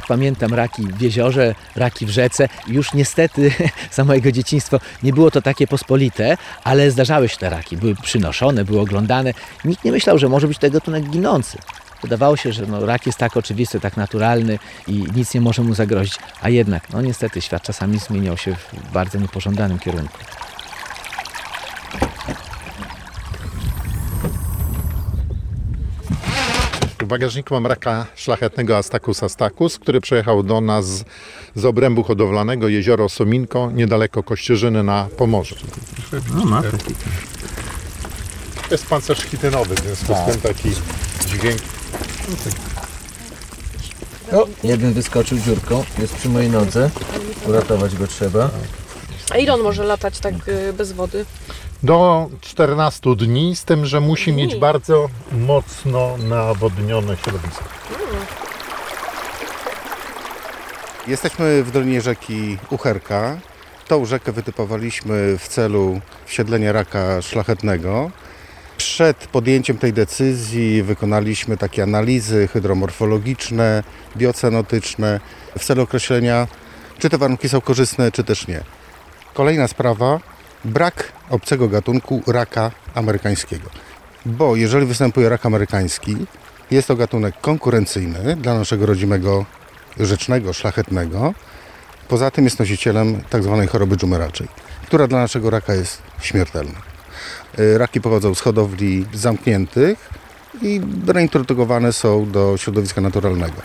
pamiętam raki w jeziorze, raki w rzece. Już niestety za mojego dzieciństwa nie było to takie pospolite, ale zdarzały się te raki. Były przynoszone, były oglądane. Nikt nie myślał, że może być to gatunek ginący. Wydawało się, że rak jest tak oczywisty, tak naturalny i nic nie może mu zagrozić. A jednak, niestety świat czasami zmieniał się w bardzo niepożądanym kierunku. W bagażniku mam raka szlachetnego Astacus astacus, który przyjechał do nas z obrębu hodowlanego jezioro Sominko, niedaleko Kościerzyny na Pomorzu. To jest pancerz chitynowy, w związku z tym taki dźwięk. Jeden wyskoczył dziurką, jest przy mojej nodze. Uratować go trzeba. A ile on może latać tak bez wody? Do 14 dni, z tym, że musi mieć bardzo mocno nawodnione środowisko. Jesteśmy w dolinie rzeki Uherka. Tą rzekę wytypowaliśmy w celu wsiedlenia raka szlachetnego. Przed podjęciem tej decyzji wykonaliśmy takie analizy hydromorfologiczne, biocenotyczne w celu określenia, czy te warunki są korzystne, czy też nie. Kolejna sprawa, brak obcego gatunku raka amerykańskiego. Bo jeżeli występuje rak amerykański, jest to gatunek konkurencyjny dla naszego rodzimego rzecznego, szlachetnego. Poza tym jest nosicielem tzw. choroby dżumeraczej, która dla naszego raka jest śmiertelna. Raki pochodzą z hodowli zamkniętych i reintrodukowane są do środowiska naturalnego.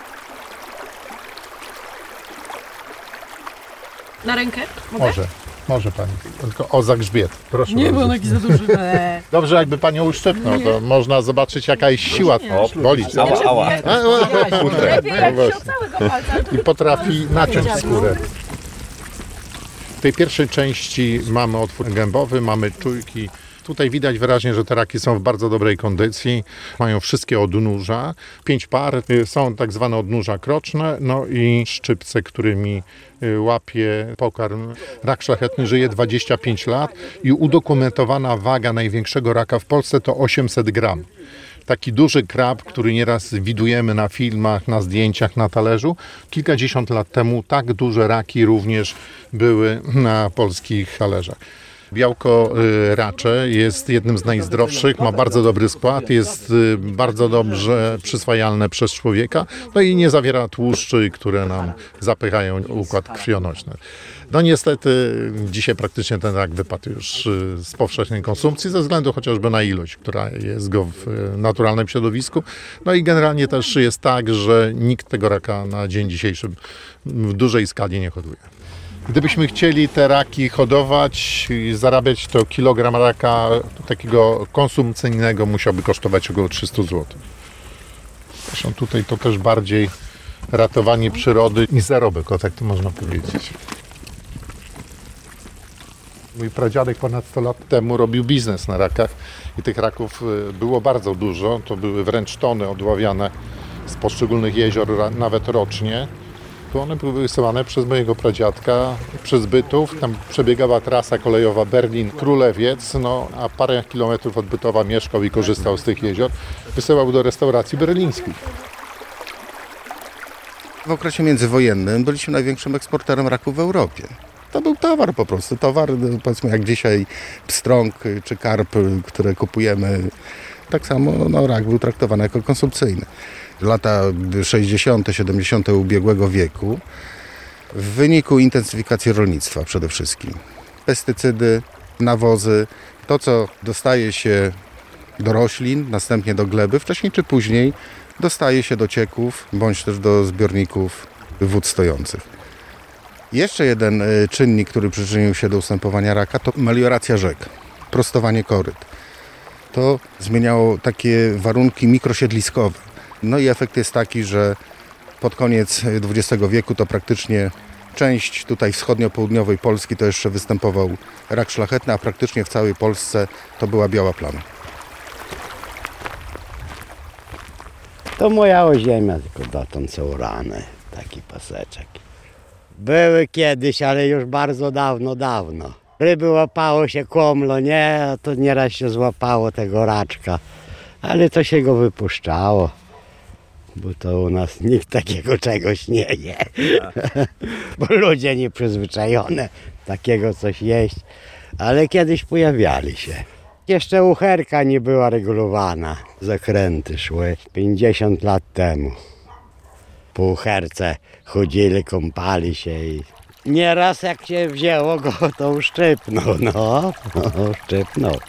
Na rękę? Mogę? Może pani. Tylko o zagrzbiet. Proszę Nie, bardzo. bo on jakiś za duży. Dobrze, jakby panią uszczypnął, to można zobaczyć, jaka jest siła. Boli. Ała. Lepiej jak się całego palca. I potrafi naciąć skórę. W tej pierwszej części mamy otwór gębowy, mamy czujki. Tutaj widać wyraźnie, że te raki są w bardzo dobrej kondycji. Mają wszystkie odnóża. 5 par. Są tak zwane odnóża kroczne, no i szczypce, którymi łapie pokarm. Rak szlachetny żyje 25 lat i udokumentowana waga największego raka w Polsce to 800 gram. Taki duży krab, który nieraz widujemy na filmach, na zdjęciach, na talerzu. Kilkadziesiąt lat temu tak duże raki również były na polskich talerzach. Białko racze jest jednym z najzdrowszych, ma bardzo dobry skład, jest bardzo dobrze przyswajalne przez człowieka, no i nie zawiera tłuszczy, które nam zapychają układ krwionośny. No niestety dzisiaj praktycznie ten rak wypadł już z powszechnej konsumpcji ze względu chociażby na ilość, która jest go w naturalnym środowisku. No i generalnie też jest tak, że nikt tego raka na dzień dzisiejszy w dużej skali nie hoduje. Gdybyśmy chcieli te raki hodować i zarabiać, to kilogram raka takiego konsumpcyjnego musiałby kosztować około 300 zł. Zresztą tutaj to też bardziej ratowanie przyrody niż zarobek, o tak to można powiedzieć. Mój pradziadek ponad 100 lat temu robił biznes na rakach i tych raków było bardzo dużo. To były wręcz tony odławiane z poszczególnych jezior nawet rocznie. One były wysyłane przez mojego pradziadka, przez Bytów. Tam przebiegała trasa kolejowa Berlin-Królewiec, a parę kilometrów od Bytowa mieszkał i korzystał z tych jezior. Wysyłał do restauracji berlińskich. W okresie międzywojennym byliśmy największym eksporterem raków w Europie. To był towar po prostu, powiedzmy jak dzisiaj pstrąg czy karp, które kupujemy. Tak samo rak był traktowany jako konsumpcyjny. Lata 60., 70. ubiegłego wieku w wyniku intensyfikacji rolnictwa przede wszystkim. Pestycydy, nawozy, to co dostaje się do roślin, następnie do gleby, wcześniej czy później dostaje się do cieków bądź też do zbiorników wód stojących. Jeszcze jeden czynnik, który przyczynił się do ustępowania raka, to melioracja rzek, prostowanie koryt. To zmieniało takie warunki mikrosiedliskowe. No i efekt jest taki, że pod koniec XX wieku to praktycznie część tutaj wschodnio-południowej Polski to jeszcze występował rak szlachetny, a praktycznie w całej Polsce to była biała plama. To moja oziemia, tylko dotąd są orane, taki paseczek. Były kiedyś, ale już bardzo dawno. Ryby łapało się komlo, nie? A to nieraz się złapało tego raczka, ale to się go wypuszczało. bo to u nas nikt takiego czegoś nie je. Bo ludzie nieprzyzwyczajone takiego coś jeść, ale kiedyś pojawiali się. Jeszcze ucherka nie była regulowana. Zakręty szły 50 lat temu. Po ucherce chodzili, kąpali się i nieraz jak się wzięło go, to uszczypnął, uszczypnął.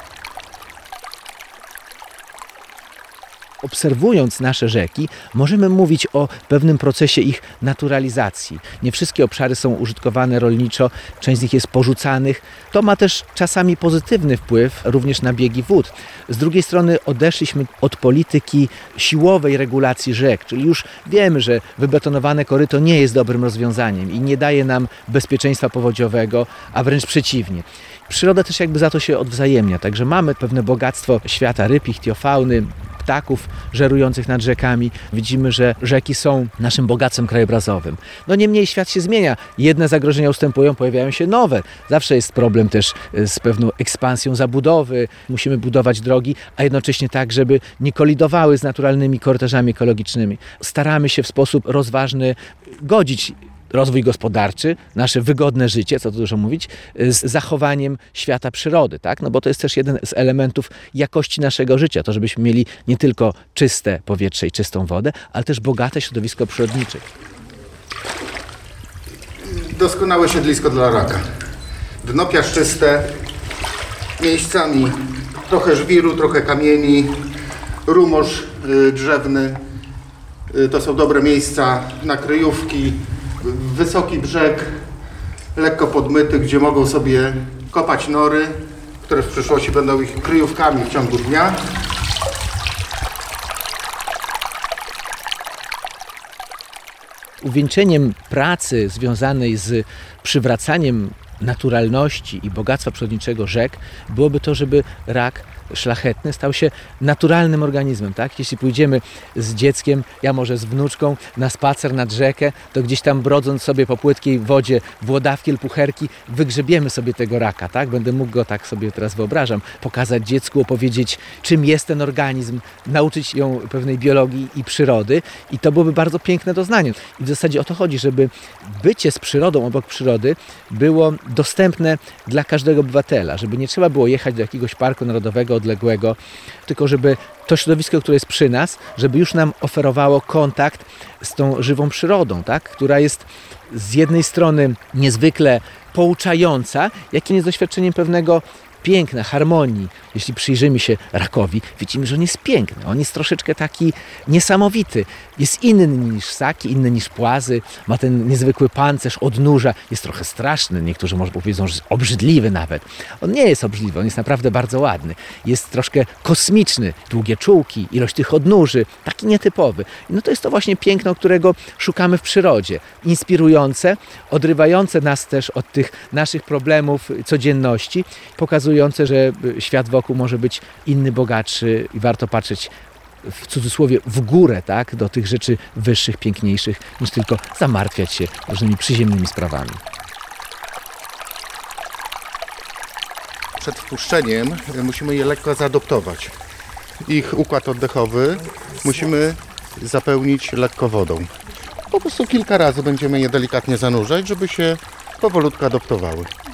Obserwując nasze rzeki, możemy mówić o pewnym procesie ich naturalizacji. Nie wszystkie obszary są użytkowane rolniczo, część z nich jest porzucanych. To ma też czasami pozytywny wpływ również na biegi wód. Z drugiej strony odeszliśmy od polityki siłowej regulacji rzek, czyli już wiemy, że wybetonowane koryto nie jest dobrym rozwiązaniem i nie daje nam bezpieczeństwa powodziowego, a wręcz przeciwnie. Przyroda też jakby za to się odwzajemnia, także mamy pewne bogactwo świata ryb, ichthiofauny, ptaków żerujących nad rzekami. Widzimy, że rzeki są naszym bogactwem krajobrazowym. No niemniej świat się zmienia. Jedne zagrożenia ustępują, pojawiają się nowe. Zawsze jest problem też z pewną ekspansją zabudowy. Musimy budować drogi, a jednocześnie tak, żeby nie kolidowały z naturalnymi korytarzami ekologicznymi. Staramy się w sposób rozważny godzić rozwój gospodarczy, nasze wygodne życie, co tu dużo mówić, z zachowaniem świata przyrody, tak? No bo to jest też jeden z elementów jakości naszego życia, to żebyśmy mieli nie tylko czyste powietrze i czystą wodę, ale też bogate środowisko przyrodnicze. Doskonałe siedlisko dla raka. Dno piaszczyste, miejscami trochę żwiru, trochę kamieni, rumorz drzewny. To są dobre miejsca na kryjówki. Wysoki brzeg, lekko podmyty, gdzie mogą sobie kopać nory, które w przyszłości będą ich kryjówkami w ciągu dnia. Uwieńczeniem pracy związanej z przywracaniem naturalności i bogactwa przyrodniczego rzek byłoby to, żeby rak szlachetny stał się naturalnym organizmem, tak? Jeśli pójdziemy z dzieckiem, ja może z wnuczką, na spacer nad rzekę, to gdzieś tam brodząc sobie po płytkiej wodzie włodawki lub pucherki, wygrzebiemy sobie tego raka, tak? Będę mógł go, tak sobie teraz wyobrażam, pokazać dziecku, opowiedzieć, czym jest ten organizm, nauczyć ją pewnej biologii i przyrody i to byłoby bardzo piękne doznanie. I w zasadzie o to chodzi, żeby bycie z przyrodą obok przyrody było dostępne dla każdego obywatela, żeby nie trzeba było jechać do jakiegoś parku narodowego odległego, tylko żeby to środowisko, które jest przy nas, żeby już nam oferowało kontakt z tą żywą przyrodą, tak? Która jest z jednej strony niezwykle pouczająca, jakim jest doświadczeniem pewnego piękna, harmonii. Jeśli przyjrzymy się rakowi, widzimy, że on jest piękny. On jest troszeczkę taki niesamowity. Jest inny niż ssaki, inny niż płazy. Ma ten niezwykły pancerz, odnóża. Jest trochę straszny. Niektórzy może powiedzą, że jest obrzydliwy nawet. On nie jest obrzydliwy, on jest naprawdę bardzo ładny. Jest troszkę kosmiczny. Długie czułki, ilość tych odnóży. Taki nietypowy. No to jest to właśnie piękno, którego szukamy w przyrodzie. Inspirujące, odrywające nas też od tych naszych problemów codzienności, pokazujące, że świat wokół może być inny, bogatszy i warto patrzeć w cudzysłowie w górę, tak, do tych rzeczy wyższych, piękniejszych, niż tylko zamartwiać się różnymi przyziemnymi sprawami. Przed wpuszczeniem musimy je lekko zaadoptować. Ich układ oddechowy musimy zapełnić lekko wodą. Po prostu kilka razy będziemy je delikatnie zanurzać, żeby się powolutku adoptowały.